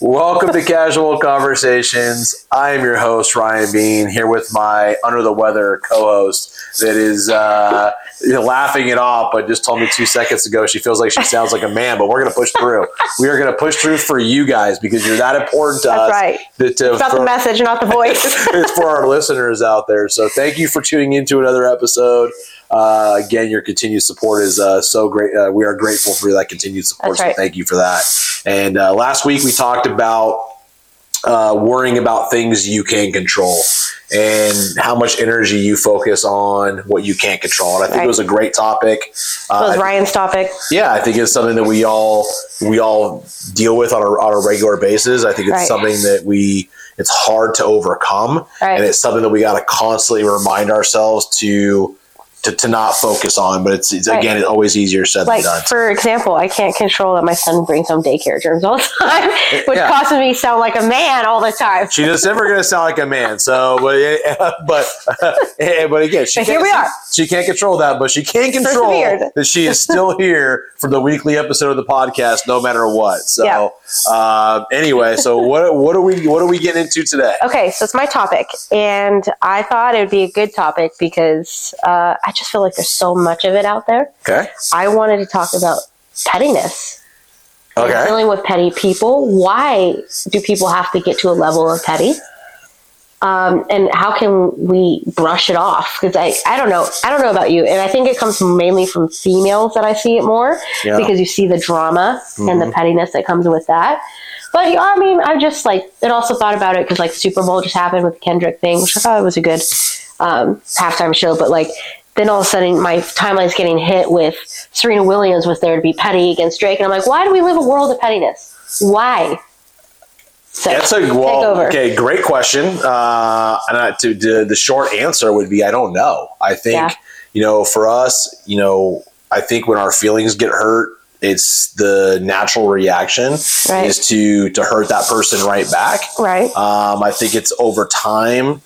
Welcome to Casual Conversations. I am your host, Ryan Bean, here with my under the weather co-host that is laughing it off, but just told me 2 seconds ago she feels like she sounds like a man, but we're going to push through. We are going to push through for you guys because you're that important to us. That's right. It's about the message, not the voice. It's for our listeners out there. So thank you for tuning into another episode. Again, your continued support is so great. We are grateful for that continued support. So thank you for that. And last week we talked about worrying about things you can control and how much energy you focus on what you can't control. And I think it was a great topic. It was Ryan's topic. Yeah, I think it's something that we all deal with on a regular basis. I think it's something that it's hard to overcome, and it's something that we got to constantly remind ourselves to not focus on, but it's again, it's always easier said than done. For example, I can't control that my son brings home daycare germs all the time, which causes me to sound like a man all the time. She's just never going to sound like a man. So, but again, she can't control that, but she can control that she is still here for the weekly episode of the podcast, no matter what. So, anyway, so what are we getting into today? Okay, so it's my topic, and I thought it would be a good topic because I just feel like there's so much of it out there. Okay. I wanted to talk about pettiness. Okay. And dealing with petty people. Why do people have to get to a level of petty? And how can we brush it off? Because I don't know. I don't know about you. And I think it comes mainly from females that I see it more because you see the drama and the pettiness that comes with that. But I mean, I just it also thought about it because Super Bowl just happened with the Kendrick thing, which I thought was a good halftime show. But then all of a sudden my timeline's getting hit with Serena Williams was there to be petty against Drake. And I'm like, why do we live a world of pettiness? Why? So, great question. And the short answer would be, I don't know. I think, for us, I think when our feelings get hurt, it's the natural reaction is to hurt that person right back. Right. I think it's over time.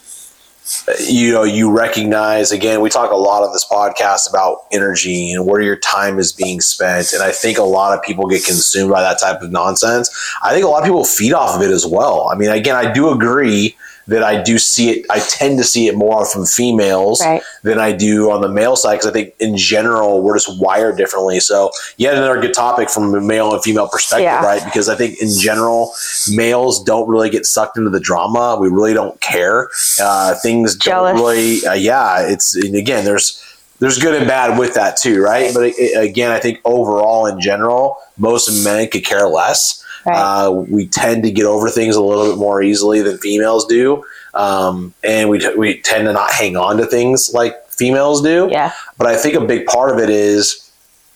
You recognize, again, we talk a lot on this podcast about energy and where your time is being spent. And I think a lot of people get consumed by that type of nonsense. I think a lot of people feed off of it as well. I mean, again, I do agree that I do see it. I tend to see it more from females than I do on the male side, because I think in general we're just wired differently. So yet another good topic from a male and female perspective, right? Because I think in general males don't really get sucked into the drama. We really don't care. Things don't really. And again, there's good and bad with that too, right? But again, I think overall in general, most men could care less. We tend to get over things a little bit more easily than females do. And we tend to not hang on to things like females do. Yeah. But I think a big part of it is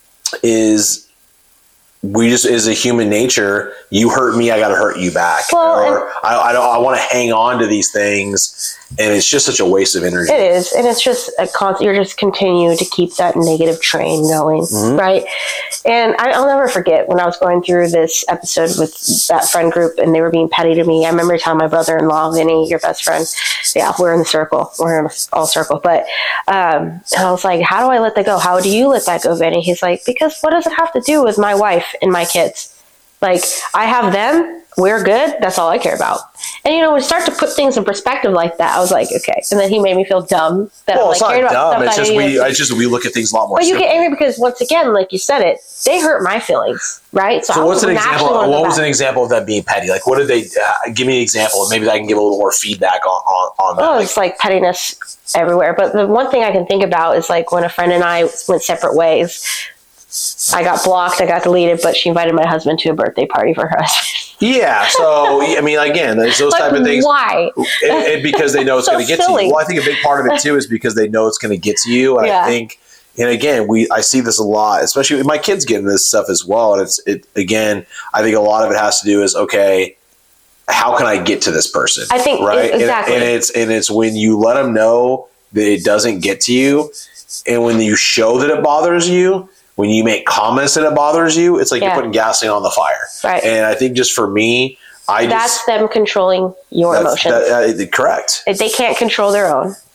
we just, as a human nature, you hurt me, I got to hurt you back. Well, I want to hang on to these things, and it's just such a waste of energy. It is, and it's just a constant. You're just continuing to keep that negative train going, right? And I'll never forget when I was going through this episode with that friend group, and they were being petty to me. I remember telling my brother-in-law, Vinny, your best friend, we're in the circle, we're in all circle, but and I was like, how do I let that go? How do you let that go, Vinny? He's like, because what does it have to do with my wife and my kids? I have them, we're good, that's all I care about. And when you start to put things in perspective like that, I was like, okay. And then he made me feel dumb that it's not dumb. It's just we look at things a lot more. But you get angry because, once again, like you said it, they hurt my feelings, right? So what's an example? What was an example of them being petty? What did they give me an example, and maybe I can give a little more feedback on that. Oh, it's pettiness everywhere. But the one thing I can think about is when a friend and I went separate ways. I got blocked, I got deleted, but she invited my husband to a birthday party for her husband. Yeah, so, I mean, again, there's those type of things. Why? Because they know it's going to get to you. Well, I think a big part of it, too, is because they know it's going to get to you. And I think, and again, I see this a lot, especially my kids get into this stuff as well. And again, I think a lot of it has to do is, okay, how can I get to this person? I think, right? Exactly. And it's when you let them know that it doesn't get to you, and when you show that it bothers you, when you make comments that it bothers you, it's like you're putting gasoline on the fire. Right. And I think just for me, that's them controlling your emotions. Correct. They can't control their own.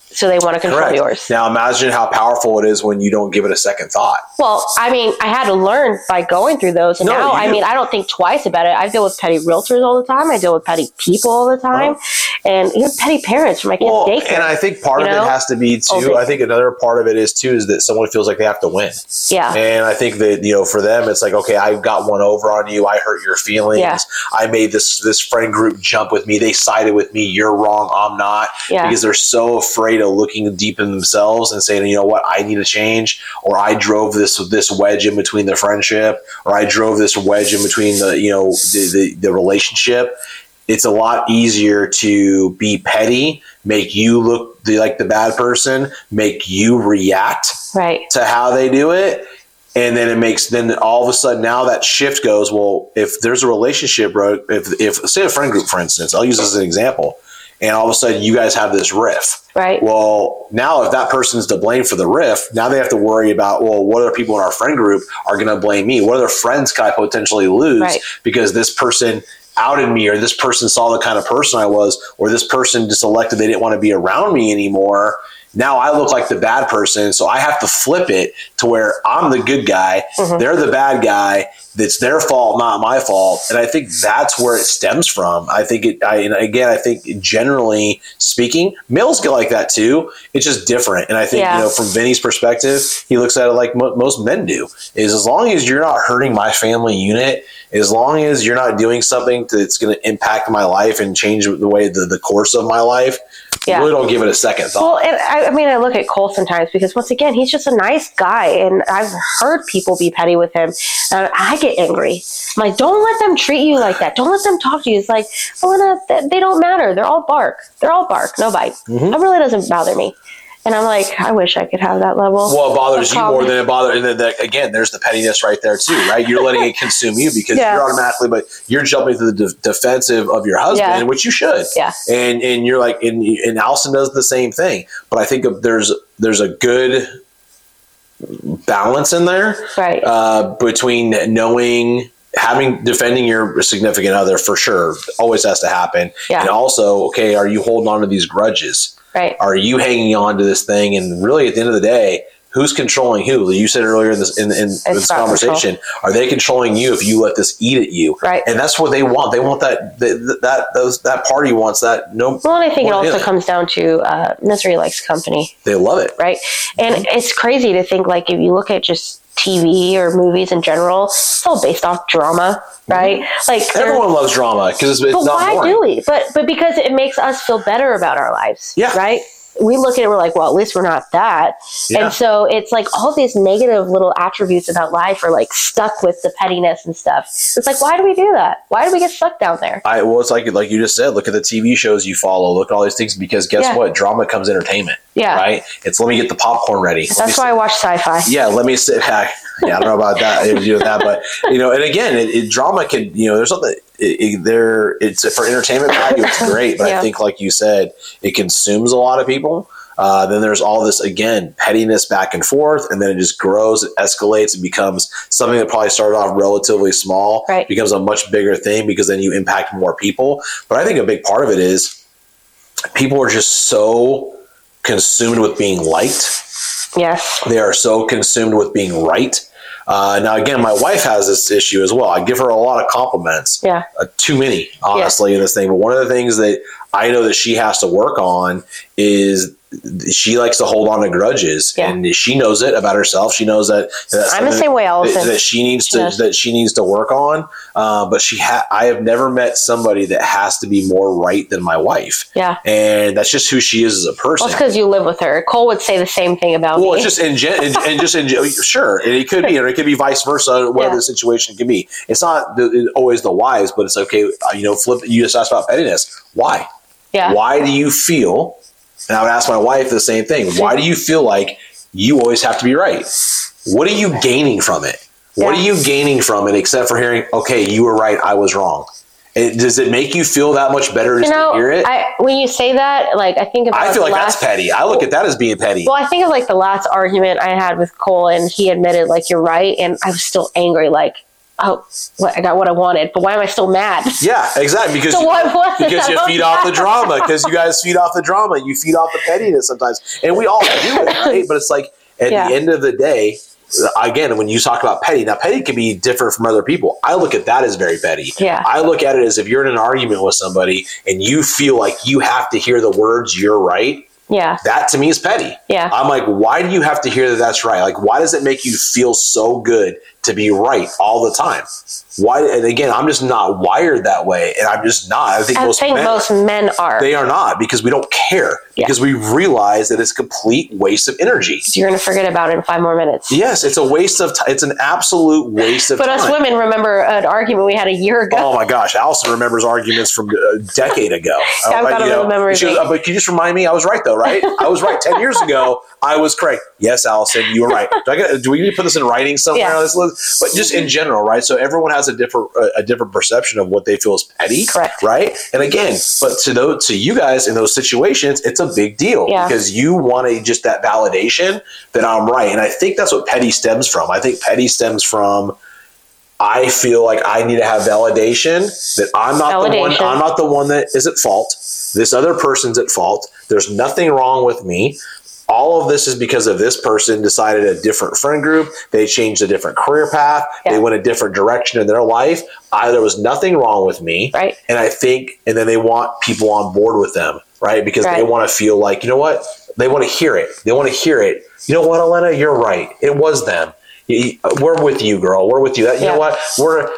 So they want to control yours. Now imagine how powerful it is when you don't give it a second thought. Well, I mean, I had to learn by going through those. And now, I mean, I don't think twice about it. I deal with petty realtors all the time. I deal with petty people all the time. And even petty parents from my kids' daycare. And I think part of it has to be, too, I think another part of it is, too, is that someone feels like they have to win. Yeah. And I think that, you know, for them, it's like, okay, I got one over on you. I hurt your feelings. Yeah. I made this friend group jump with me. They sided with me. You're wrong. I'm not. Yeah. Because they're so afraid of looking deep in themselves and saying, you know what, I need to change, or I drove this wedge in between the friendship, or I drove this wedge in between the, you know, the relationship. It's a lot easier to be petty, make you look like the bad person, make you react to how they do it. And then all of a sudden now that shift goes, well, if there's a relationship, bro, if say a friend group, for instance, I'll use this as an example, and all of a sudden you guys have this riff. Right. Well, now if that person's to blame for the riff, now they have to worry about, well, what other people in our friend group are going to blame me? What other friends can I potentially lose because this person outed me, or this person saw the kind of person I was, or this person just elected they didn't want to be around me anymore. Now I look like the bad person, so I have to flip it to where I'm the good guy. Mm-hmm. They're the bad guy. It's their fault, not my fault. And I think that's where it stems from. I think I think generally speaking, males get like that too. It's just different. And I think, you know, from Vinny's perspective, he looks at it like most men do, is as long as you're not hurting my family unit, as long as you're not doing something that's going to impact my life and change the way the course of my life, really don't give it a second thought. Well, and I look at Cole sometimes because, once again, he's just a nice guy, and I've heard people be petty with him. I get angry. I'm like, don't let them treat you like that. Don't let them talk to you. It's like, they don't matter. They're all bark. No bite. Mm-hmm. It really doesn't bother me. And I'm like, I wish I could have that level. Well, it bothers you more than it bothers. And then again, there's the pettiness right there too, right? You're letting it consume you because you're automatically, but you're jumping to the defensive of your husband, which you should. Yeah. And you're like, and Allison does the same thing. But I think there's a good balance in there, right? Between defending your significant other for sure always has to happen, and also, okay, are you holding on to these grudges? Right. Are you hanging on to this thing? And really, at the end of the day, who's controlling who? You said earlier in this conversation, are they controlling you if you let this eat at you? Right. And that's what they want. They want that party wants that. No. Well, and I think it also comes down to misery likes company. They love it. Right. And it's crazy to think, like, if you look at just TV or movies in general, it's all based off drama, right? Like, everyone loves drama because it's not boring. Why do we? But because it makes us feel better about our lives, right? We look at it, we're like, well, at least we're not that. Yeah. And so it's like all these negative little attributes about life are like stuck with the pettiness and stuff. It's like, why do we do that? Why do we get stuck down there? Well, it's like you just said, look at the TV shows you follow, look at all these things, because guess what? Drama comes entertainment. Yeah. Right? It's let me get the popcorn ready. That's why I watch sci-fi. Yeah, let me sit back. Yeah, I don't know about that. To do with that, but and again, drama can, there's something it's for entertainment value. It's great, but I think, like you said, it consumes a lot of people. Then there's all this, again, pettiness back and forth, and then it just grows, it escalates, it becomes something that probably started off relatively small, becomes a much bigger thing because then you impact more people. But I think a big part of it is people are just so consumed with being liked. Yes. They are so consumed with being right. Now, again, my wife has this issue as well. I give her a lot of compliments. Yeah. Too many, honestly, in this thing. But one of the things that I know that she has to work on is she likes to hold on to grudges, and she knows it about herself. She knows that I'm the same way, Allison. That she needs to work on. But I have never met somebody that has to be more right than my wife. Yeah, and that's just who she is as a person. Well, it's because you live with her. Cole would say the same thing about me. Well, it's just sure, and it could be, or it could be vice versa. Whatever the situation can be, it's not always the wives, but it's okay. Flip. You just asked about pettiness. Why? Yeah. Why do you feel? And I would ask my wife the same thing. Why do you feel like you always have to be right? What are you gaining from it? What are you gaining from it except for hearing, okay, you were right, I was wrong? Does it make you feel that much better just to hear it? When you say that, I think about I feel like that's petty. I look at that as being petty. Well, I think of the last argument I had with Cole, and he admitted, you're right, and I was still angry, oh, I got what I wanted, but why am I still mad? Yeah, exactly. Because because you feed off the drama. Because you guys feed off the drama. You feed off the pettiness sometimes, and we all do it, right? But it's like at the end of the day, again, when you talk about petty, now petty can be different from other people. I look at that as very petty. Yeah. I look at it as if you're in an argument with somebody and you feel like you have to hear the words "you're right." Yeah. That to me is petty. Yeah. I'm like, why do you have to hear that that's right? Like, why does it make you feel so good to be right all the time? Why? And again, I'm just not wired that way. And I'm just not. I think most men are. They are not, because we don't care. Yeah. Because we realize that it's a complete waste of energy. So you're going to forget about it in 5 more minutes. Yes. It's a waste of time. It's an absolute waste of time. But us women remember an argument we had a year ago. Oh my gosh. Allison remembers arguments from a decade ago. I've got a little memory. But can you just remind me? I was right though, right? I was right 10 years ago. I was correct. Yes, Allison, you were right. Do we need to put this in writing somewhere on this list? But just in general, right? So everyone has a different perception of what they feel is petty, correct? Right? And again, but to you guys in those situations, it's a big deal because you want just that validation that I'm right. And I think that's what petty stems from. I think petty stems from, I feel like I need to have validation that I'm not the one that is at fault. This other person's at fault. There's nothing wrong with me. All of this is because of this person decided a different friend group. They changed a different career path. Yeah. They went a different direction in their life. There was nothing wrong with me. Right. And I think, and then they want people on board with them, right? Because they want to feel like, you know what? They want to hear it. They want to hear it. You know what, Elena? You're right. It was them. We're with you, girl. We're with you. You know what?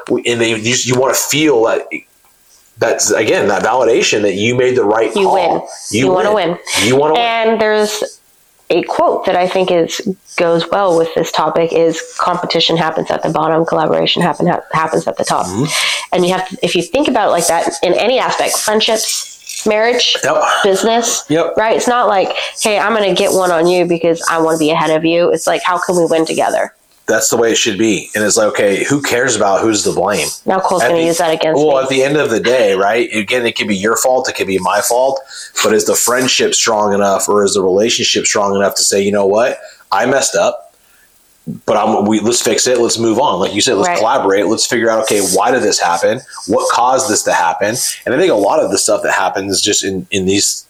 You want to feel that. That's, again, that validation that you made the right call. Win. You want to win. You want to win. And there's a quote that I think goes well with this topic is competition happens at the bottom, collaboration happens at the top. Mm-hmm. And you have to, if you think about it like that in any aspect, friendships, marriage, business, right? It's not like, hey, I'm going to get one on you because I want to be ahead of you. It's like, how can we win together? That's the way it should be. And it's like, okay, who cares about who's to blame? Now Cole's going to use that against me. Well, at the end of the day, right? Again, it can be your fault. It can be my fault. But is the friendship strong enough, or is the relationship strong enough to say, you know what? I messed up, but let's fix it. Let's move on. Like you said, let's collaborate. Let's figure out, okay, why did this happen? What caused this to happen? And I think a lot of the stuff that happens just in these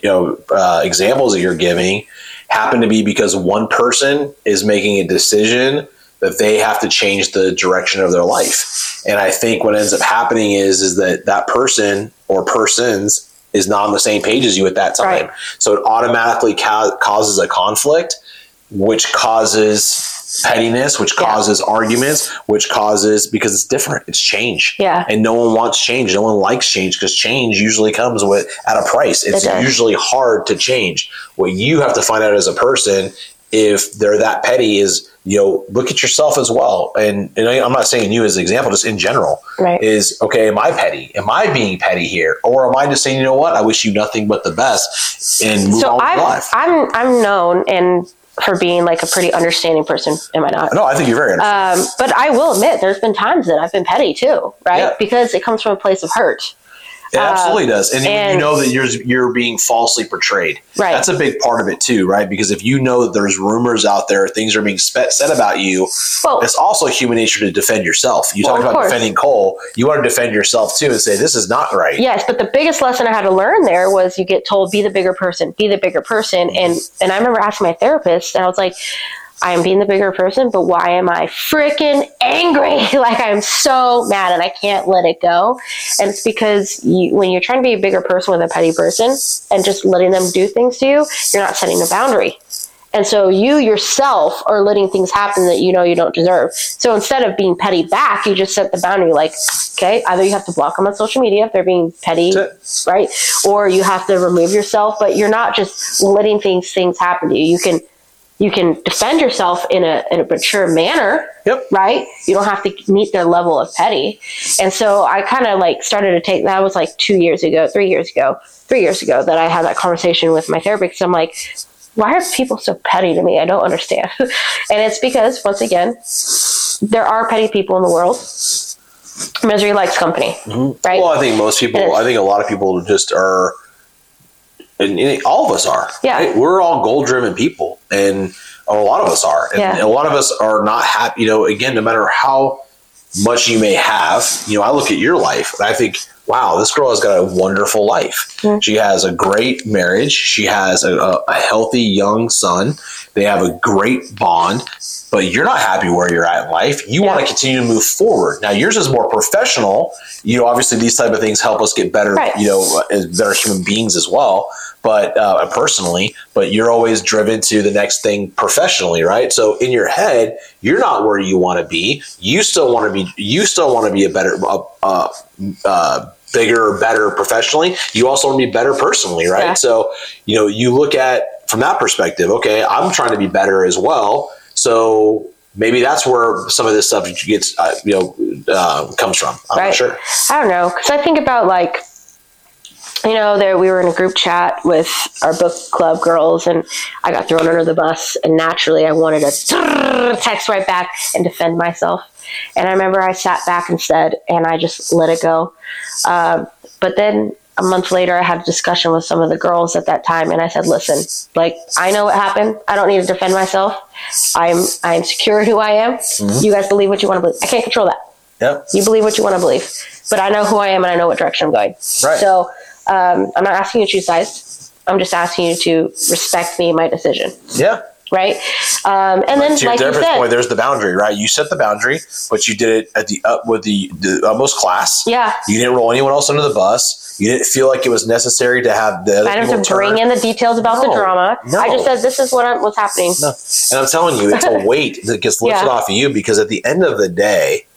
examples that you're giving happen to be because one person is making a decision that they have to change the direction of their life. And I think what ends up happening is that person or persons is not on the same page as you at that time. Right. So it automatically causes a conflict, which causes pettiness, which causes arguments, which causes, because it's different. It's change. Yeah. And no one wants change. No one likes change because change usually comes at a price. It's usually hard to change. What you have to find out as a person, if they're that petty, is, look at yourself as well. And I'm not saying you as an example, just in general, is, okay, am I petty? Am I being petty here? Or am I just saying, you know what? I wish you nothing but the best and move on with life. I'm known for being like a pretty understanding person. Am I not? No, I think you're very understanding. But I will admit there's been times that I've been petty too, right? Yeah. Because it comes from a place of hurt. It absolutely does. And you know that you're being falsely portrayed. Right. That's a big part of it too, right? Because if you know that there's rumors out there, things are being said about you, it's also human nature to defend yourself. You talk about defending Cole, you want to defend yourself too and say, this is not right. Yes, but the biggest lesson I had to learn there was you get told, be the bigger person. And I remember asking my therapist, and I was like, I am being the bigger person, but why am I freaking angry? Like, I'm so mad and I can't let it go. And it's because when you're trying to be a bigger person with a petty person and just letting them do things to you, you're not setting a boundary. And so you yourself are letting things happen that you don't deserve. So instead of being petty back, you just set the boundary like, okay, either you have to block them on social media if they're being petty, right? Or you have to remove yourself, but you're not just letting things happen to you. You can defend yourself in a mature manner, right? You don't have to meet their level of petty. And so I kind of started to take, that was 3 years ago that I had that conversation with my therapist. I'm like, why are people so petty to me? I don't understand. And it's because, once again, there are petty people in the world. Misery likes company, right? Well, I think a lot of people just are, and all of us are. Yeah. Right? We're all goal-driven people, and a lot of us are. And a lot of us are not happy, again, no matter how much you may have, I look at your life and I think, wow, this girl has got a wonderful life. Mm-hmm. She has a great marriage. She has a healthy young son. They have a great bond, but you're not happy where you're at in life. You want to continue to move forward. Now, yours is more professional. Obviously these type of things help us get better, as better human beings as well, but personally, but you're always driven to the next thing professionally, right? So in your head, you're not where you want to be. You still want to be a better, bigger, better professionally. You also want to be better personally, right? Yeah. So, you look at from that perspective, okay, I'm trying to be better as well. So maybe that's where some of this stuff gets, comes from. I'm not sure. I don't know. Cause I think about we were in a group chat with our book club girls and I got thrown under the bus and naturally I wanted to text right back and defend myself. And I remember I sat back instead and I just let it go. But then a month later, I had a discussion with some of the girls at that time. And I said, listen, I know what happened. I don't need to defend myself. I'm secure in who I am. Mm-hmm. You guys believe what you want to believe. I can't control that. Yep. You believe what you want to believe. But I know who I am and I know what direction I'm going. Right. So I'm not asking you to choose sides. I'm just asking you to respect me and my decision. Yeah. Right. And then, to your therapist point, there's the boundary, right? You set the boundary, but you did it with the utmost class. Yeah. You didn't roll anyone else under the bus. You didn't feel like it was necessary to have the other I didn't have to bring in the details about the drama. No. I just said, this is what's happening. No. And I'm telling you, it's a weight that gets lifted off of you because at the end of the day,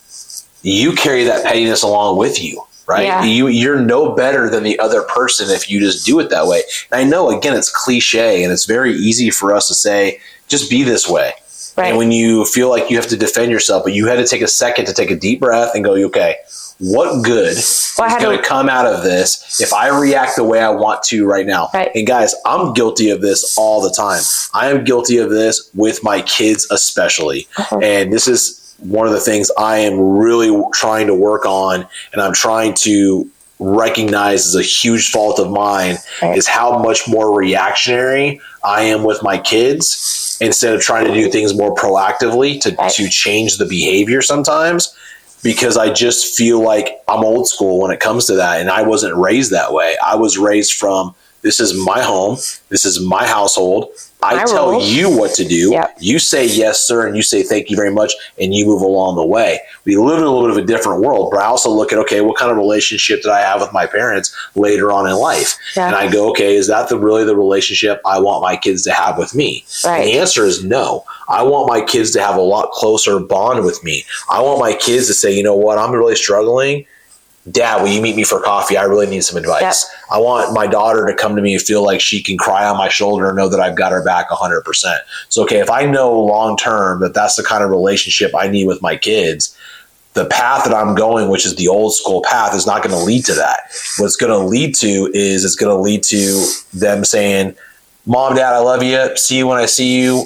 you carry that pettiness along with you. Right. Yeah. You're no better than the other person if you just do it that way. And I know, again, it's cliche and it's very easy for us to say, just be this way. Right. And when you feel like you have to defend yourself, but you had to take a second to take a deep breath and go, okay, what good is going to come out of this if I react the way I want to right now? Right. And guys, I'm guilty of this all the time. I am guilty of this with my kids especially. Uh-huh. And this is one of the things I am really trying to work on, and I'm trying to recognize as a huge fault of mine, is how much more reactionary I am with my kids instead of trying to do things more proactively to change the behavior sometimes, because I just feel like I'm old school when it comes to that, and I wasn't raised that way. I was raised from, this is my home, this is my household, I tell you what to do. Yep. You say yes, sir, and you say thank you very much, and you move along the way. We live in a little bit of a different world, but I also look at, okay, what kind of relationship did I have with my parents later on in life? Yeah. And I go, okay, is that really the relationship I want my kids to have with me? Right. And the answer is no. I want my kids to have a lot closer bond with me. I want my kids to say, you know what, I'm really struggling. Dad, will you meet me for coffee? I really need some advice. Yep. I want my daughter to come to me and feel like she can cry on my shoulder and know that I've got her back 100%. So, okay, if I know long-term that that's the kind of relationship I need with my kids, the path that I'm going, which is the old school path, is not going to lead to that. What it's going to lead to is it's going to lead to them saying, Mom, Dad, I love you. See you when I see you.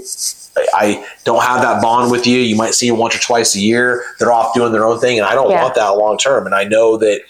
I don't have that bond with you. You might see them once or twice a year. They're off doing their own thing, and I don't want that long term. And I know that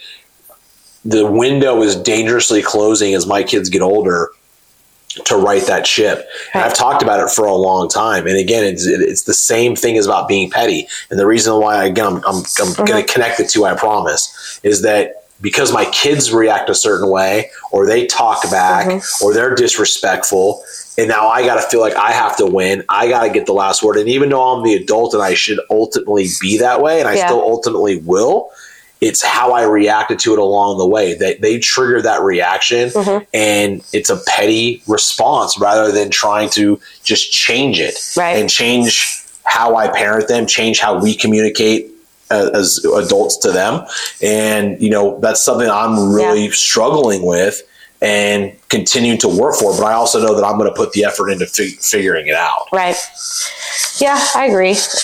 the window is dangerously closing as my kids get older to right that ship. And I've talked about it for a long time. And again, it's the same thing as about being petty. And the reason why, again, I'm going to connect the two, I promise, is that because my kids react a certain way, or they talk back, or they're disrespectful, and now I got to feel like I have to win. I got to get the last word. And even though I'm the adult and I should ultimately be that way, and I still ultimately will, it's how I reacted to it along the way. They trigger that reaction, and it's a petty response rather than trying to just change it and change how I parent them, change how we communicate as adults to them. And, that's something I'm really struggling with and continue to work for. But I also know that I'm going to put the effort into figuring it out. Right. Yeah, I agree. It's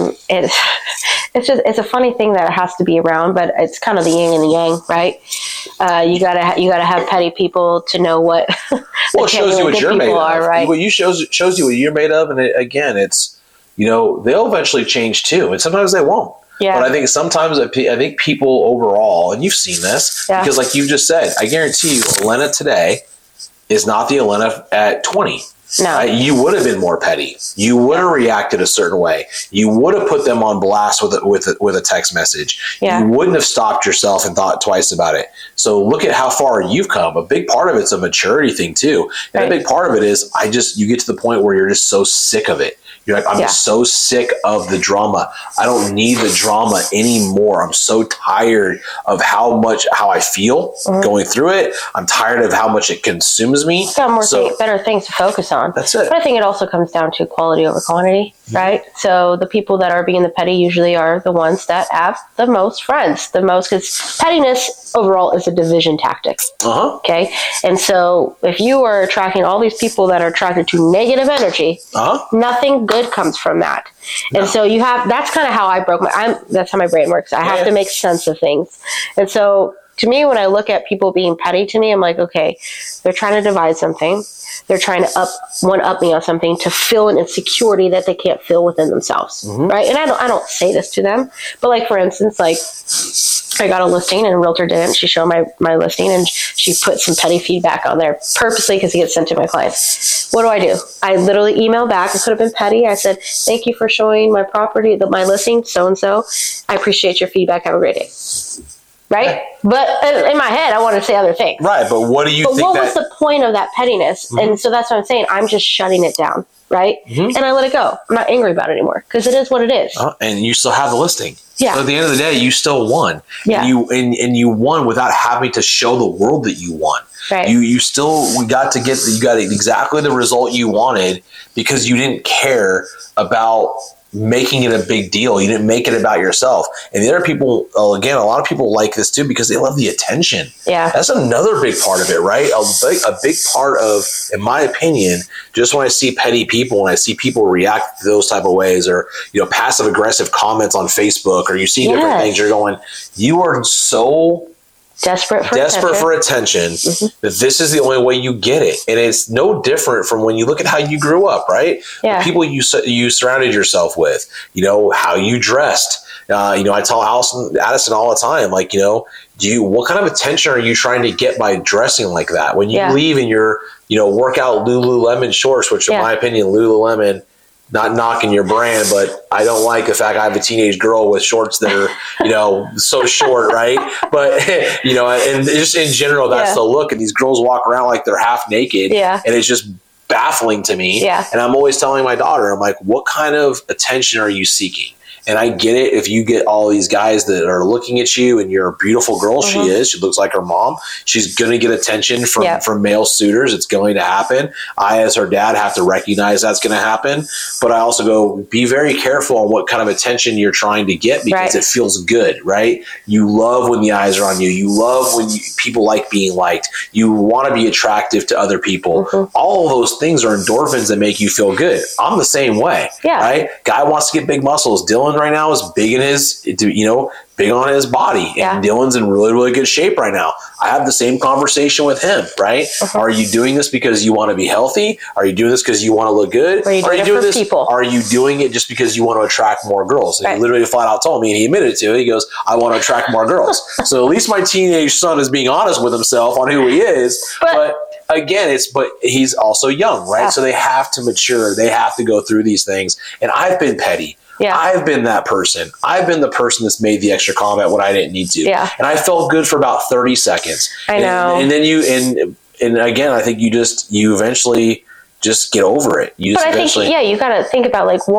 a funny thing that it has to be around, but it's kind of the yin and the yang, right? You gotta have petty people to know what. Well, it shows you what you're made of. Right? What you shows you what you're made of, and again, it's they'll eventually change too, and sometimes they won't. Yeah. But I think sometimes people overall, and you've seen this, because like you just said, I guarantee you, Elena today is not the Elena at 20. No. Right? You would have been more petty. You would have reacted a certain way. You would have put them on blast with a text message. You wouldn't have stopped yourself and thought twice about it. So look at how far you've come. A big part of it's a maturity thing too. And a big part of it is you get to the point where you're just so sick of it. You're like, I'm just so sick of the drama. I don't need the drama anymore. I'm so tired of how I feel going through it. I'm tired of how much it consumes me. You've got better things to focus on. That's it. But I think it also comes down to quality over quantity, right? So the people that are being the petty usually are the ones that have the most friends, because pettiness overall is a division tactic. Okay. And so if you are attracting all these people that are attracted to negative energy, nothing good comes from that. No. And so that's kind of how that's how my brain works. I have to make sense of things. And so to me, when I look at people being petty to me, I'm like, okay, they're trying to divide something. They're trying to one-up me on something to fill an insecurity that they can't feel within themselves, right? And I don't say this to them, but like for instance, like I got a listing and a realtor didn't. She showed my listing and she put some petty feedback on there purposely because it gets sent to my clients. What do? I literally emailed back. It could have been petty. I said, "Thank you for showing my property, my listing, so and so. I appreciate your feedback. Have a great day." Right? But in my head, I want to say other things. Right, but what do you think what was the point of that pettiness? And so that's what I'm saying. I'm just shutting it down, right? And I let it go. I'm not angry about it anymore because it is what it is. And you still have the listing. Yeah. So at the end of the day, you still won. Yeah. And you won without having to show the world that you won. Right. You got exactly the result you wanted because you didn't care about making it a big deal. You didn't make it about yourself. And the other people, again, a lot of people like this too because they love the attention. Yeah. That's another big part of it, right? A big part of, in my opinion, just when I see petty people and I see people react to those type of ways or, passive aggressive comments on Facebook or you see different things, you're going, you are so desperate for attention that this is the only way you get it. And it's no different from when you look at how you grew up, right? Yeah. The people you surrounded yourself with, how you dressed. I tell Addison all the time, like, what kind of attention are you trying to get by dressing like that? When you leave in your, workout Lululemon shorts, which in my opinion, Lululemon, not knocking your brand, but I don't like the fact I have a teenage girl with shorts that are, so short, right? But, and just in general, that's the look. And these girls walk around like they're half naked. Yeah. And it's just baffling to me. Yeah. And I'm always telling my daughter, I'm like, what kind of attention are you seeking? And I get it if you get all these guys that are looking at you and you're a beautiful girl, she looks like her mom. She's going to get attention from male suitors. It's going to happen. I, as her dad, have to recognize that's going to happen. But I also go, be very careful on what kind of attention you're trying to get because it feels good, right? You love when the eyes are on you. You love when people like being liked. You want to be attractive to other people. All of those things are endorphins that make you feel good. I'm the same way, right? Guy wants to get big muscles. Dylan right now is big in his, big on his body. And Dylan's in really, really good shape right now. I have the same conversation with him, right? Are you doing this because you want to be healthy? Are you doing this because you want to look good? Are you doing this? People? Are you doing it just because you want to attract more girls? And he literally flat out told me, and he admitted to it. He goes, I want to attract more girls. So at least my teenage son is being honest with himself on who he is. But again, but he's also young, right? So they have to mature. They have to go through these things. And I've been petty. Yeah. I've been that person. I've been the person that's made the extra comment when I didn't need to. Yeah. And I felt good for about 30 seconds. I know. And then and again, I think you eventually just get over it. But I think, you got to think about like,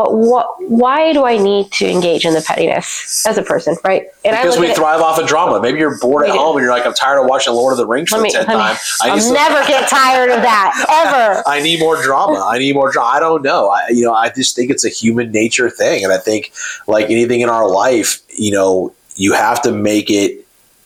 why do I need to engage in the pettiness as a person, right? And because we thrive off of drama. Maybe you're bored at home and you're like, I'm tired of watching Lord of the Rings for the 10th time. I'll never get tired of that, ever. I need more drama. I don't know. I just think it's a human nature thing. And I think like anything in our life, you have to make it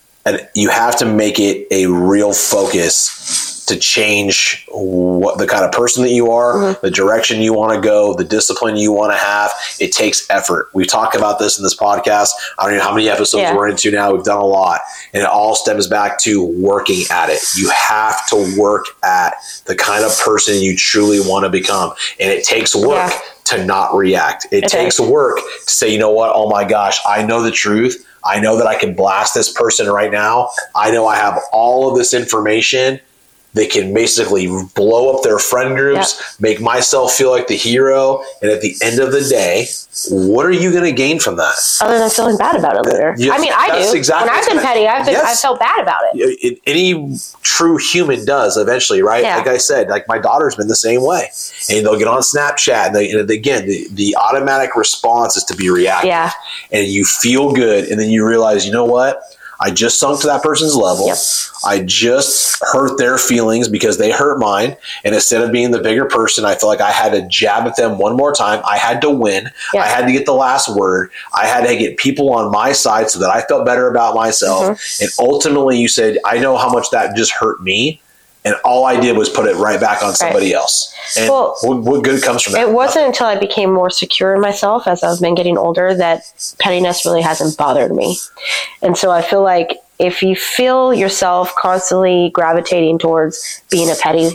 a real focus to change what the kind of person that you are, the direction you want to go, the discipline you want to have. It takes effort. We talk about this in this podcast. I don't know how many episodes we're into now. We've done a lot. And it all stems back to working at it. You have to work at the kind of person you truly want to become. And it takes work to not react. It takes work to say, you know what? Oh my gosh, I know the truth. I know that I can blast this person right now. I know I have all of this information. They can basically blow up their friend groups, make myself feel like the hero. And at the end of the day, what are you going to gain from that? Other than feeling bad about it later. Yes, I mean, I do. Exactly when I've been petty, I've felt bad about it. Any true human does eventually, right? Yeah. Like I said, like my daughter's been the same way. And they'll get on Snapchat and again, the automatic response is to be reactive. Yeah. And you feel good. And then you realize, you know what? I just sunk to that person's level. Yep. I just hurt their feelings because they hurt mine. And instead of being the bigger person, I feel like I had to jab at them one more time. I had to win. Yep. I had to get the last word. I had to get people on my side so that I felt better about myself. Mm-hmm. And ultimately, you said, I know how much that just hurt me. And all I did was put it right back on somebody else. And what good comes from that? It wasn't until I became more secure in myself as I've been getting older that pettiness really hasn't bothered me. And so I feel like if you feel yourself constantly gravitating towards being a petty,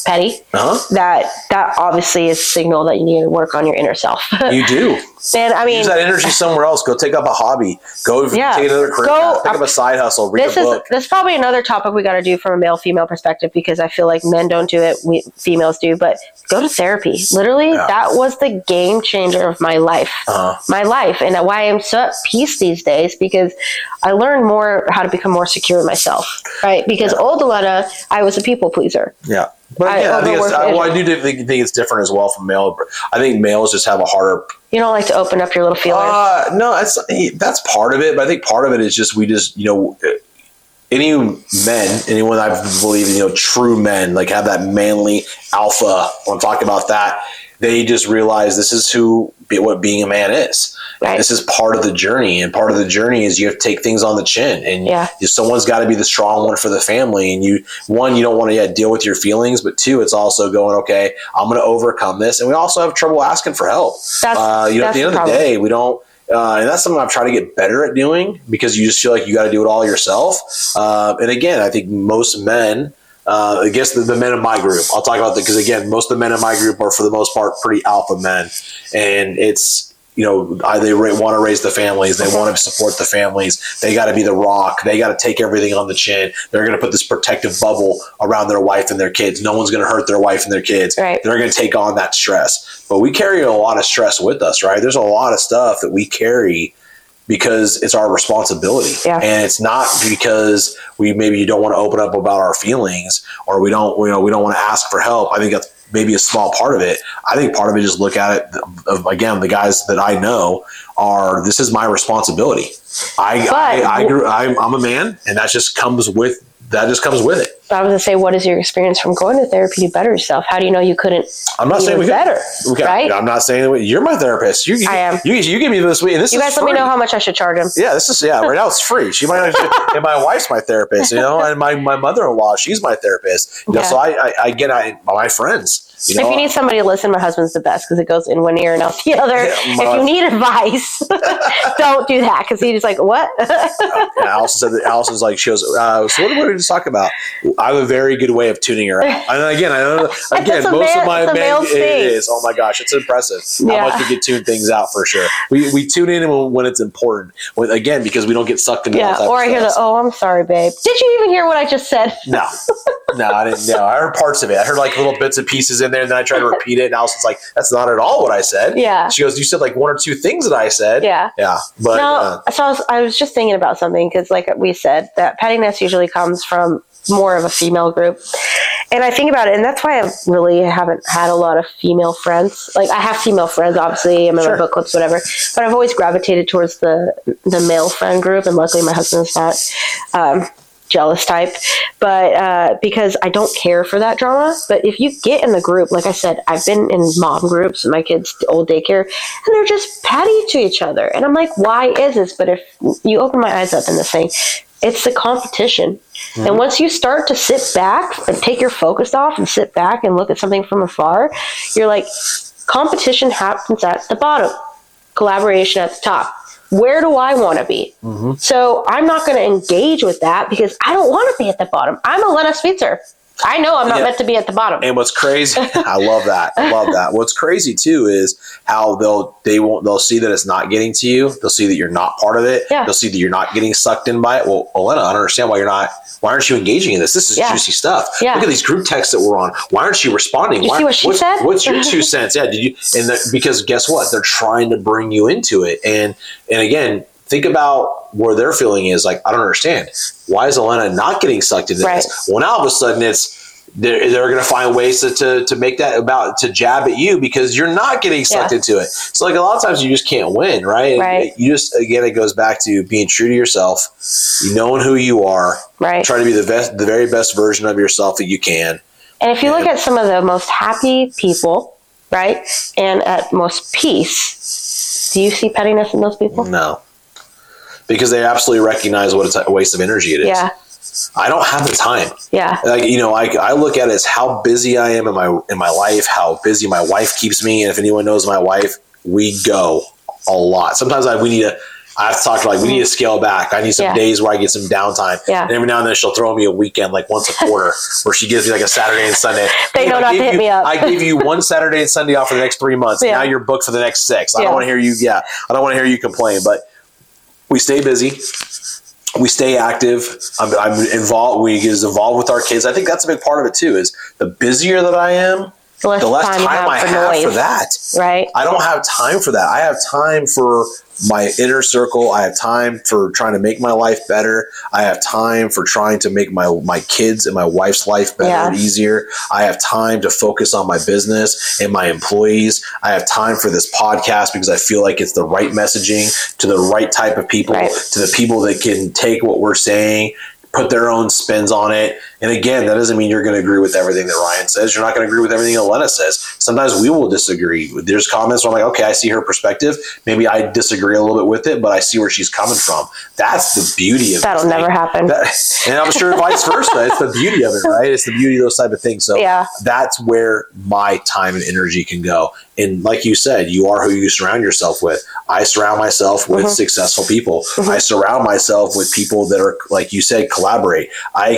that obviously is a signal that you need to work on your inner self. You do. And I mean, use that energy somewhere else. Go take up a hobby. Go take another career path. Pick up a side hustle. Read a book. This is probably another topic we got to do from a male-female perspective because I feel like men don't do it, females do. But go to therapy. Literally, that was the game changer of my life. My life, and why I'm so at peace these days because I learned more how to become more secure in myself. Right? Because old Alana, I was a people pleaser. Yeah. But I do think it's different as well from male. I think males just have a harder. You don't like to open up your little feelers. No, that's part of it. But I think part of it is just anyone I believe true men like have that manly alpha. When I'm talking about that, they just realize this is what being a man is. Right. This is part of the journey, and part of the journey is you have to take things on the chin, and someone's got to be the strong one for the family. And you don't want to deal with your feelings, but two, it's also going, okay, I'm going to overcome this. And we also have trouble asking for help. At the end of the day, we don't. And that's something I've tried to get better at doing because you just feel like you got to do it all yourself. And again, I think most men. I guess the men in my group, I'll talk about that because again, most of the men in my group are for the most part pretty alpha men, and it's they want to raise the families, they want to support the families, they got to be the rock, they got to take everything on the chin, they're going to put this protective bubble around their wife and their kids. No one's going to hurt their wife and their kids. Right. They're going to take on that stress, but we carry a lot of stress with us, right? There's a lot of stuff that we carry because it's our responsibility. Yeah. And it's not because we don't want to open up about our feelings or we don't want to ask for help. I think that's maybe a small part of it. I think part of it is look at it again, the guys that I know this is my responsibility. I'm a man and that just comes with it. I was going to say, what is your experience from going to therapy to better yourself? How do you know you couldn't? I'm not saying we better, right? I'm not saying that you're my therapist. I am. You give me this week, and you guys let me know how much I should charge him. Yeah, right now it's free. She might, and my wife's my therapist, and my mother-in-law, she's my therapist. So I get my friends. If you need somebody to listen, my husband's the best because it goes in one ear and out the other. If you need advice, don't do that because he's like, what? Allison's like, she goes, so what did we just talk about? I have a very good way of tuning her out. And again, most of my men, it is. Oh my gosh, it's impressive how much we can tune things out for sure. We tune in when it's important. Again, because we don't get sucked into all that. Or I hear I'm sorry, babe. Did you even hear what I just said? No, I didn't know. I heard parts of it. I heard like little bits and pieces in there, and then I tried to repeat it, and Allison's like, that's not at all what I said. Yeah. She goes, you said like one or two things that I said. Yeah. Yeah. But so I was just thinking about something because like we said, that pettiness usually comes from more of a female group. And I think about it, and that's why I really haven't had a lot of female friends. Like I have female friends, obviously, I'm in my book clubs, whatever, but I've always gravitated towards the male friend group, and luckily my husband's not jealous type, but because I don't care for that drama. But if you get in the group, like I said, I've been in mom groups with my kids' old daycare, and they're just patty to each other, and I'm like, why is this? But if you open my eyes up in this thing, it's the competition. Mm-hmm. And once you start to sit back and take your focus off and sit back and look at something from afar, you're like, competition happens at the bottom, collaboration at the top. Where do I want to be? Mm-hmm. So I'm not going to engage with that because I don't want to be at the bottom. I'm Alana Spitzer. I know I'm not meant to be at the bottom. And what's crazy, I love that. What's crazy too is how they'll see that it's not getting to you. They'll see that you're not part of it. Yeah. They'll see that you're not getting sucked in by it. Well, Elena, I don't understand why aren't you engaging in this? This is juicy stuff. Yeah. Look at these group texts that we're on. Why aren't you responding? You see what she said? What's your 2 cents? Yeah. Because guess what? They're trying to bring you into it. And again, think about where their feeling is like, I don't understand. Why is Elena not getting sucked into this? Well, now all of a sudden they're going to find ways to make that to jab at you because you're not getting sucked into it. So like a lot of times you just can't win, right? Right. You just, again, it goes back to being true to yourself, knowing who you are, trying to be the very best version of yourself that you can. And if you look at some of the most happy people, right, and at most peace, do you see pettiness in those people? No. Because they absolutely recognize what a waste of energy it is. Yeah. I don't have the time. Yeah. Like, I look at it as how busy I am in my life, how busy my wife keeps me. And if anyone knows my wife, we go a lot. Sometimes I have to talk to we need to scale back. I need some days where I get some downtime. Yeah. And every now and then she'll throw me a weekend, like once a quarter, where she gives me like a Saturday and Sunday. They know not to hit me up. I gave you one Saturday and Sunday off for the next 3 months. Yeah. Now you're booked for the next 6. I don't want to hear you. Yeah. I don't want to hear you complain, but we stay busy. We stay active. I'm involved. We get involved with our kids. I think that's a big part of it too, is the busier that I am, the less time I have for that. Right. I don't have time for that. I have time for my inner circle. I have time for trying to make my life better. I have time for trying to make my kids and my wife's life better and easier. I have time to focus on my business and my employees. I have time for this podcast because I feel like it's the right messaging to the right type of people, to the people that can take what we're saying, put their own spins on it. And again, that doesn't mean you're going to agree with everything that Ryan says. You're not going to agree with everything Elena says. Sometimes we will disagree. There's comments where I'm like, okay, I see her perspective. Maybe I disagree a little bit with it, but I see where she's coming from. That's the beauty of it. That'll never happen. And I'm sure vice versa. It's the beauty of it, right? It's the beauty of those type of things. So that's where my time and energy can go. And like you said, you are who you surround yourself with. I surround myself with successful people. I surround myself with people that are, like you said, collaborate. I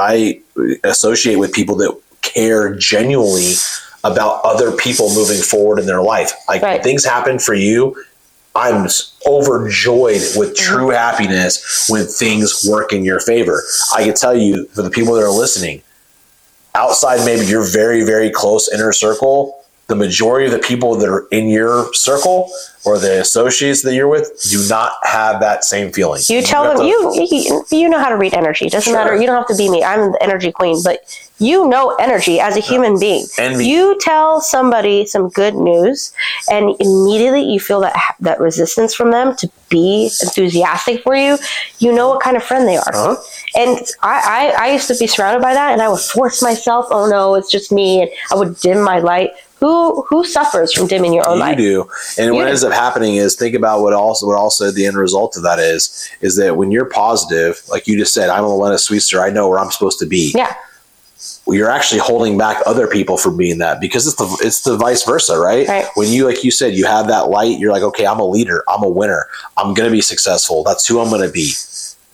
associate with people that care genuinely about other people moving forward in their life. Like when things happen for you, I'm overjoyed with true happiness when things work in your favor. I can tell you, for the people that are listening, outside maybe your very, very close inner circle, the majority of the people that are in your circle or the associates that you're with do not have that same feeling. You tell them, you know how to read energy. It doesn't matter. You don't have to be me. I'm the energy queen, but you know energy as a human being. You tell somebody some good news and immediately you feel that resistance from them to be enthusiastic for you. You know what kind of friend they are. And I used to be surrounded by that and I would force myself, oh no, it's just me. And I would dim my light. Who suffers from dimming your own light? You do. And what ends up happening is, think about what also the end result of that is that when you're positive, like you just said, I'm Elena Sweetster, I know where I'm supposed to be. Yeah. Well, you're actually holding back other people from being that, because it's the vice versa, right? When you, like you said, you have that light, you're like, okay, I'm a leader, I'm a winner, I'm going to be successful. That's who I'm going to be.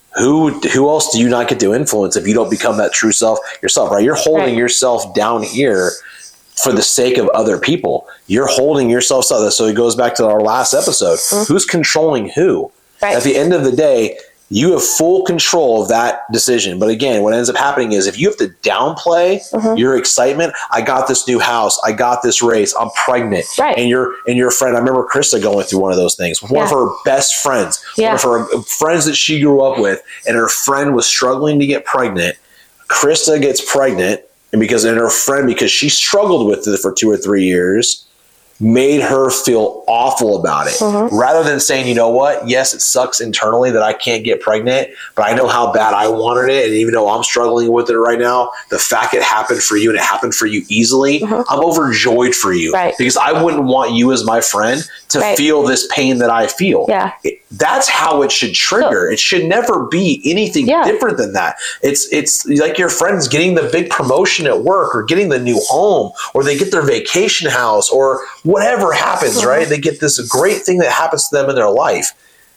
Who else do you not get to influence if you don't become that true self yourself, right? You're holding yourself down here for the sake of other people. You're holding yourself up. So it goes back to our last episode. Who's controlling who? At the end of the day, you have full control of that decision. But again, what ends up happening is if you have to downplay your excitement, I got this new house, I got this race, I'm pregnant. And your friend, I remember Krista going through one of those things with one of her best friends, one of her friends that she grew up with, and her friend was struggling to get pregnant. Krista gets pregnant, and because she struggled with it for 2 or 3 years, made her feel awful about it. Rather than saying, you know what, yes, it sucks internally that I can't get pregnant, but I know how bad I wanted it. And even though I'm struggling with it right now, the fact it happened for you and it happened for you easily, I'm overjoyed for you. Because I wouldn't want you as my friend to feel this pain that I feel. That's how it should trigger. It should never be anything different than that. It's like your friends getting the big promotion at work, or getting the new home, or they get their vacation house, or whatever happens, right? They get this great thing that happens to them in their life.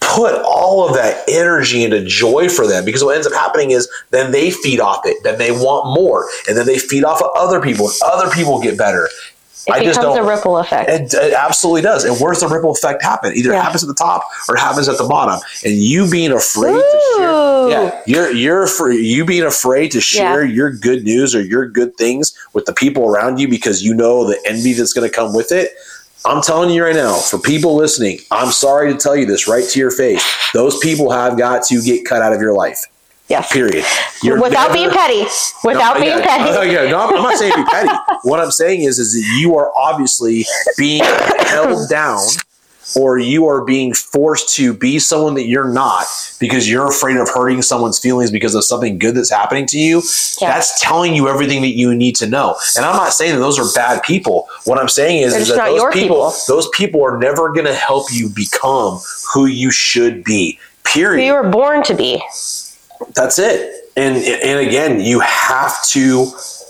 put all of that energy into joy for them, because what ends up happening is then they feed off it, then they want more, and then they feed off of other people, and other people get better. It becomes a ripple effect. It absolutely does. And where's the ripple effect happen? Either it happens at the top or it happens at the bottom. And you being afraid to share, you being afraid to share your good news or your good things with the people around you because you know the envy that's going to come with it. I'm telling you right now, for people listening, I'm sorry to tell you this right to your face. Those people have got to get cut out of your life. Yes. Period. Without being petty. No, I'm not saying be petty. What I'm saying is that you are obviously being held down, or you are being forced to be someone that you're not because you're afraid of hurting someone's feelings because of something good that's happening to you. Yeah. That's telling you everything that you need to know. And I'm not saying that those are bad people. What I'm saying is that those people are never going to help you become who you should be. Period. Who you were born to be. That's it. And again, you have to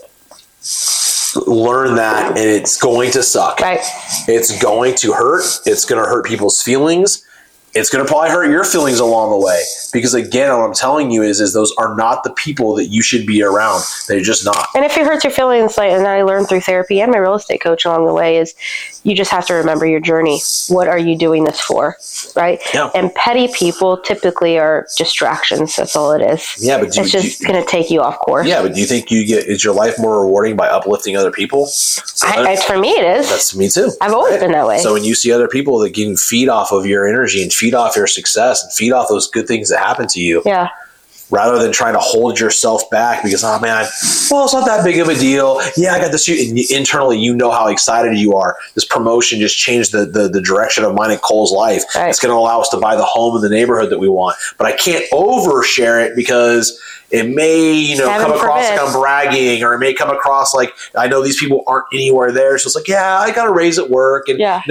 learn that, and it's going to suck. Right. It's going to hurt. It's going to hurt people's feelings. It's going to probably hurt your feelings along the way. Because again, what I'm telling you is those are not the people that you should be around. They're just not. And if it hurts your feelings, and I learned through therapy and my real estate coach along the way, is you just have to remember your journey. What are you doing this for? Right? Yeah. And petty people typically are distractions. That's all it is. Yeah, but it's just going to take you off course. Yeah, but do you think is your life more rewarding by uplifting other people? For me, it is. That's me too. I've always been that way. So when you see other people that can feed off of your energy and feed off your success and feed off those good things that happen to you, rather than trying to hold yourself back because, oh man, well, it's not that big of a deal. Yeah, I got this. And internally, you know how excited you are. This promotion just changed the direction of mine and Cole's life. Right. It's going to allow us to buy the home in the neighborhood that we want. But I can't overshare it because it may, come across like I'm bragging, or it may come across like I know these people aren't anywhere there. So it's like, yeah, I got a raise at work, and I'm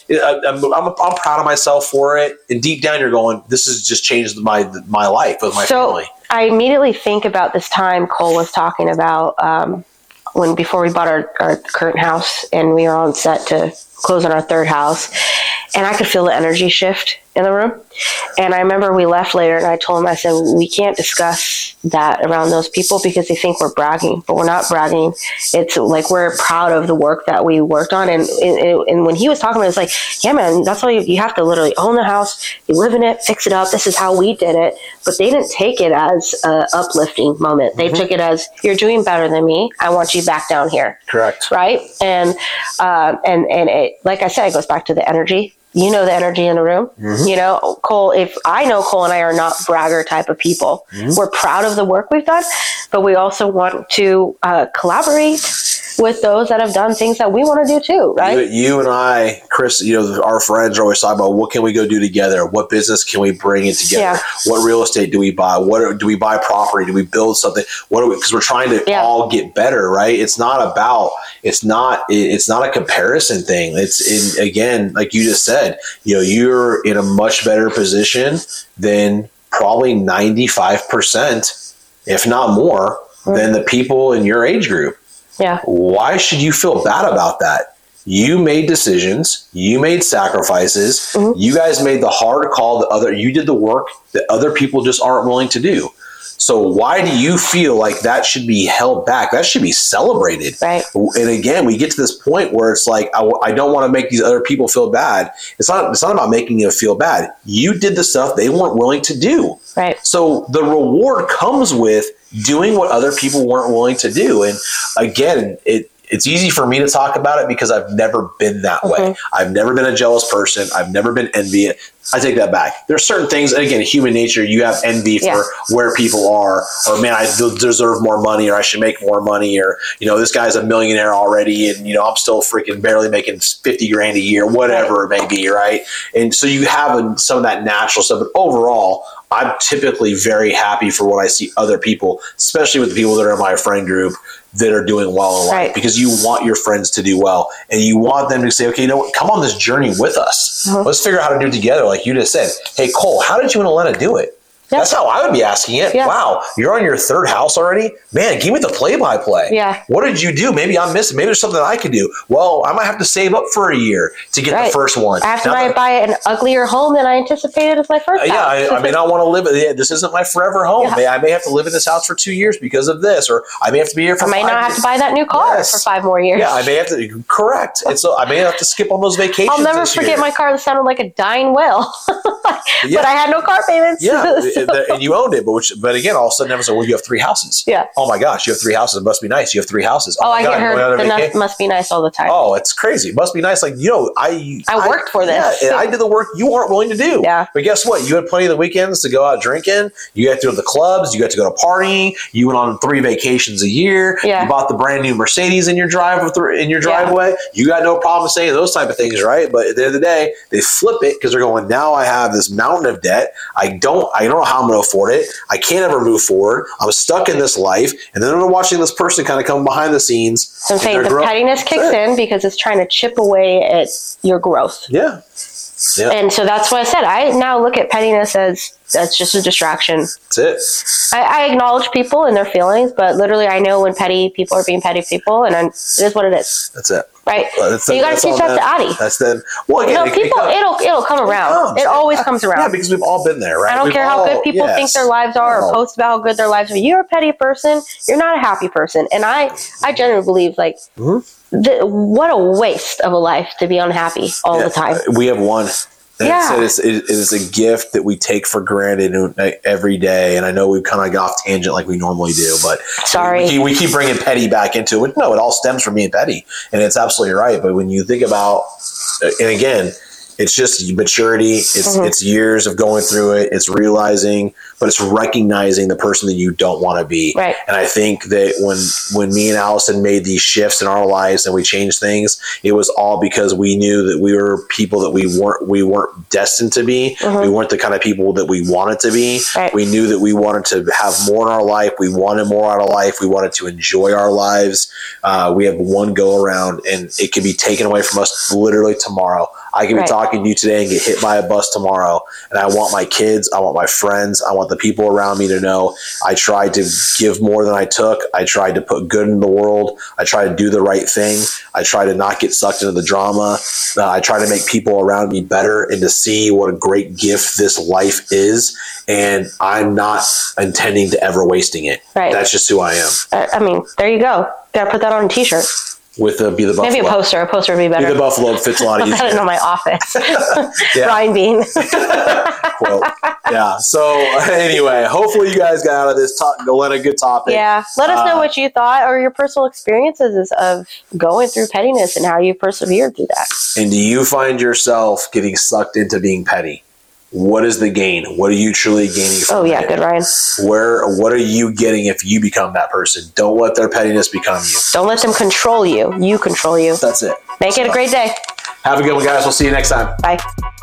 proud of myself for it. And deep down, you're going, this has just changed my life with my family. I immediately think about this time Cole was talking about before we bought our current house, and we were on set to close on our third house, and I could feel the energy shift in the room. And I remember we left later, and I told him, I said, we can't discuss that around those people because they think we're bragging, but we're not bragging. It's like we're proud of the work that we worked on. And when he was talking about it, it's like, yeah, man, that's all you have to literally own the house, you live in it, fix it up. This is how we did it. But they didn't take it as an uplifting moment. They took it as, you're doing better than me. I want you back down here. Correct. Right. And it, like I said, it goes back to the energy. You know the energy in the room. Mm-hmm. Cole, if I know Cole and I are not bragger type of people. Mm-hmm. We're proud of the work we've done, but we also want to collaborate with those that have done things that we want to do too, right? You and I, Chris, our friends are always talking about what can we go do together? What business can we bring it together? Yeah. What real estate do we buy? Do we buy property? Do we build something? Because we're trying to all get better, right? It's not a comparison thing. It's again, like you just said, you're in a much better position than probably 95%, if not more, than the people in your age group. Yeah. Why should you feel bad about that? You made decisions. You made sacrifices. Mm-hmm. You guys made the hard call. You did the work that other people just aren't willing to do. So why do you feel like that should be held back? That should be celebrated. Right. And again, we get to this point where it's like, I don't want to make these other people feel bad. It's not about making them feel bad. You did the stuff they weren't willing to do. Right. So the reward comes with doing what other people weren't willing to do. And again, it's easy for me to talk about it because I've never been that way. I've never been a jealous person. I've never been envious. I take that back. There's certain things, and again, human nature, you have envy for where people are, or man, I deserve more money, or I should make more money, or, this guy's a millionaire already, and, I'm still freaking barely making 50 grand a year, whatever it may be, right? And so you have some of that natural stuff, but overall, I'm typically very happy for when I see other people, especially with the people that are in my friend group, that are doing well in life, because you want your friends to do well, and you want them to say, okay, come on this journey with us. Let's figure out how to do it together. Like you just said, hey, Cole, how did you and Elena do it? Yeah. That's how I would be asking it. Yeah. Wow, you're on your third house already? Man, give me the play-by-play. Yeah. What did you do? Maybe I'm missing. Maybe there's something I could do. Well, I might have to save up for a year to get the first one. After I buy an uglier home than I anticipated as my first house. I may not want to live. This isn't my forever home. Yeah. I may have to live in this house for 2 years because of this, or I may have to be here for 5 years. I may not have to buy that new car for 5 more years. Yeah, I may have to. Correct. And so I may have to skip on those vacations. I'll never forget my car that sounded like a dying whale. But I had no car payments. Yeah, and you owned it. But again, all of a sudden, everyone's like, well, you have 3 houses. Yeah. Oh my gosh, you have 3 houses. It must be nice. You have 3 houses. Oh, I get heard the must be nice all the time. Oh, it's crazy. It must be nice. Like, I worked for this. Yeah, and I did the work you weren't willing to do. Yeah. But guess what? You had plenty of the weekends to go out drinking. You got to go to the clubs. You got to go to partying. You went on 3 vacations a year. Yeah. You bought the brand new Mercedes in your driveway. Yeah. You got no problem saying those type of things, right? But at the end of the day, they flip it because they're going, now I have this mountain of debt. I don't know how I'm going to afford it. I can't ever move forward. I'm stuck in this life. And then they're watching this person kind of come behind the scenes. So I'm saying the pettiness kicks in because it's trying to chip away at your growth. Yeah. Yeah. And so that's what I said. I now look at pettiness as that's just a distraction. That's it. I acknowledge people and their feelings, but literally I know when petty people are being petty people, and it is what it is. That's it. Right? So you got to teach that to Addie. That's the well. Again, it'll come around. It always comes around. Yeah, because we've all been there, right? I don't care how good people think their lives are or post about how good their lives are. You're a petty person. You're not a happy person. And I genuinely believe what a waste of a life to be unhappy all the time. We have one. And it is a gift that we take for granted every day. And I know we've kind of got off tangent like we normally do, but we keep bringing petty back into it. No, it all stems from being petty, and it's absolutely right. But when you think about, and again, it's just maturity. It's years of going through it. It's realizing, but it's recognizing the person that you don't want to be. Right. And I think that when me and Allison made these shifts in our lives and we changed things, it was all because we knew that we were people that we weren't destined to be. We weren't the kind of people that we wanted to be. Right. We knew that we wanted to have more in our life. We wanted more out of life. We wanted to enjoy our lives. We have one go around, and it can be taken away from us literally tomorrow. I can be talking to you today and get hit by a bus tomorrow. And I want my kids, I want my friends, I want the people around me to know I tried to give more than I took. I tried to put good in the world. I tried to do the right thing. I tried to not get sucked into the drama. I try to make people around me better and to see what a great gift this life is. And I'm not intending to ever wasting it. Right. That's just who I am. I mean, there you go. Gotta put that on a t-shirt. With Be the Buffalo. Maybe a poster. A poster would be better. Be the Buffalo fits a lot easier. I don't know my office. Ryan Bean. Quote. Yeah. So anyway, hopefully you guys got out of this a good topic. Yeah. Let us know what you thought or your personal experiences of going through pettiness and how you persevered through that. And do you find yourself getting sucked into being petty? What is the gain? What are you truly gaining from it? Good, Ryan. What are you getting if you become that person? Don't let their pettiness become you. Don't let them control you. You control you. That's it. Make it a great day. Have a good one, guys. We'll see you next time. Bye.